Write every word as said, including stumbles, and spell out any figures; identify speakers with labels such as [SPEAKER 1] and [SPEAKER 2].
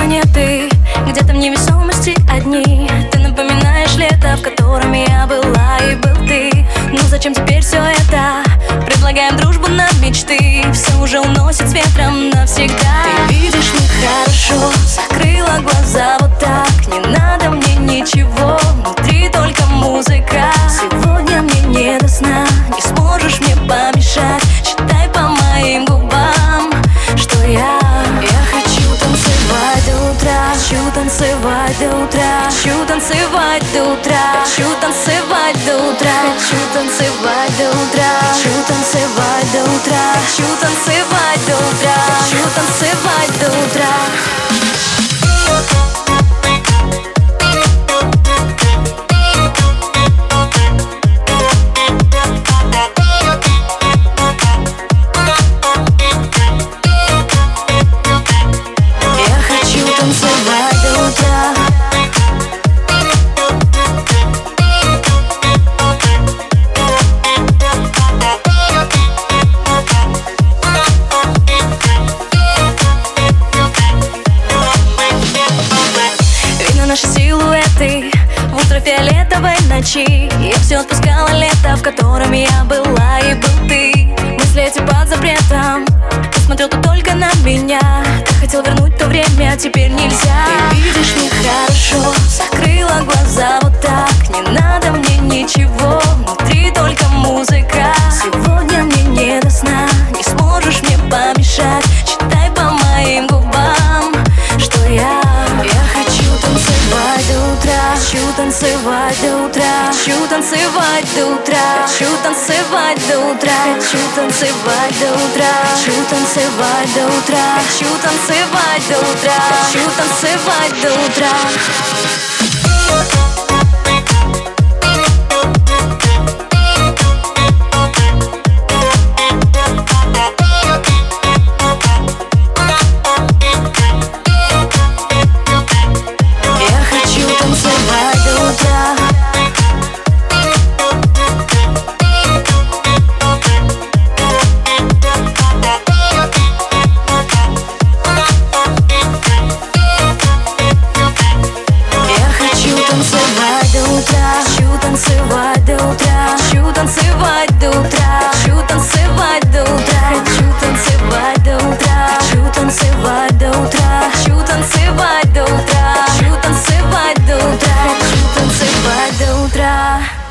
[SPEAKER 1] планеты, где-то в невесомости одни. Ты напоминаешь лето, в котором я была и был ты. Ну зачем теперь все это? Предлагаем дружбу на мечты. Все уже уносит с ветром навсегда. Ты видишь нехорошо, закрыла глаза вот так. Не надо мне ничего, внутри только музыка. Сегодня мне не до сна, не сможешь мне помешать. Читай по моим губам, что я Я хочу танцевать до утра, хочу танцевать до утра, хочу танцевать до утра, хочу танцевать до утра, хочу танцевать до утра, хочу танцевать до утра, хочу танцевать до утра, хочу танцевать до утра. Наши силуэты в ультрафиолетовой ночи. Я все отпускала лето, в котором я была и был ты. Мысли эти под запретом, ты смотрел тут только на меня. Ты хотел вернуть то время, а теперь нельзя. Ты видишь нехорошо, закрыла глаза вот так. Не надо мне ничего, внутри только музыка. Сегодня мне не до сна, не сможешь мне помешать. Читай по моим губам, что я Я хочу танцевать до утра, хочу танцевать до утра, хочу танцевать до утра, хочу танцевать до утра, хочу танцевать до утра, хочу танцевать до утра, хочу танцевать до утра, хочу танцевать до утра. Хочу танцевать до утра, хочу танцевать до утра, хочу танцевать до утра, хочу танцевать до утра, хочу танцевать до утра, хочу танцевать до утра, хочу танцевать до утра, хочу танцевать до утра.